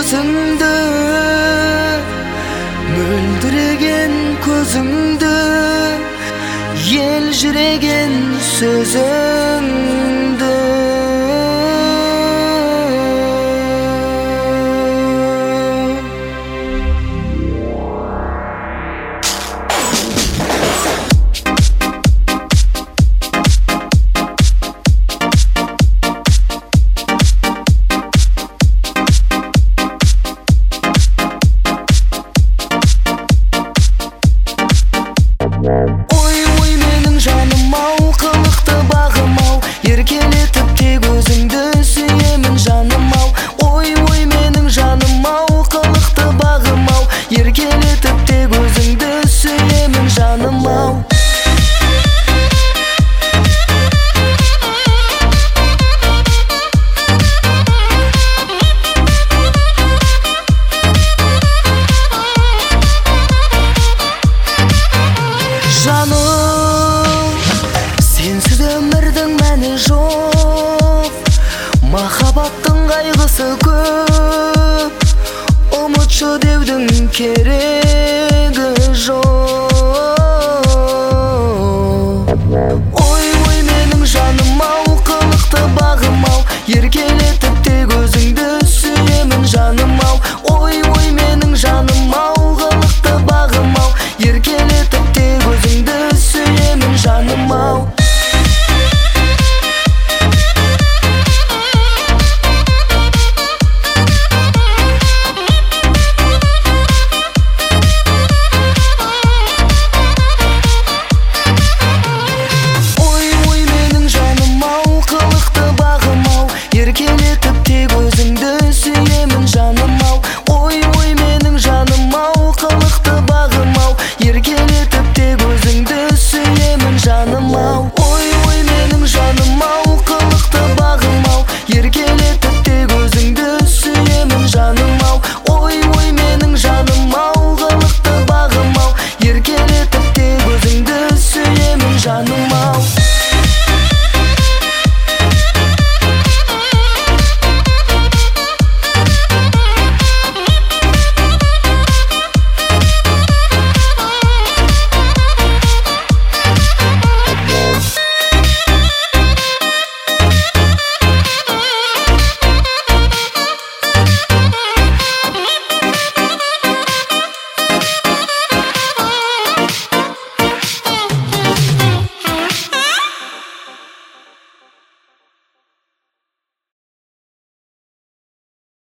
өзіңді, мөлдіреген көзіңді, елжіреген сөзіңді. Ой, менің жаным-ау, қылықты бағым-ау, еркелетіп тек өзіңді сүйемін жаным-ау. Ой, менің жаным-ау, қылықты бағым-ау, еркелетіп тек өзіңді сүйемін жаным-ау. Жаным, сенсіз өмірдің мәні жоқ, махаббаттың қайғысы көп, ұмытшы деудің керегі жоқ. Ой, менің жаным-ау, қылықты бағым-ау, еркелетіп тек өзіңді сүйемін жаным-ау. Ой, менің жаным-ау, қылықты бағым-ау, еркелетіп тек өзіңді сүйемін жаным-ау. Ой, менің жаным-ау, қылықты бағым-ау, еркелетіп тек өзіңді сүйемін жаным-ау. Ой, менің жаным-ау, қылықты бағым-ау, еркелетіп тек өзіңді сүйемін жаным-ау.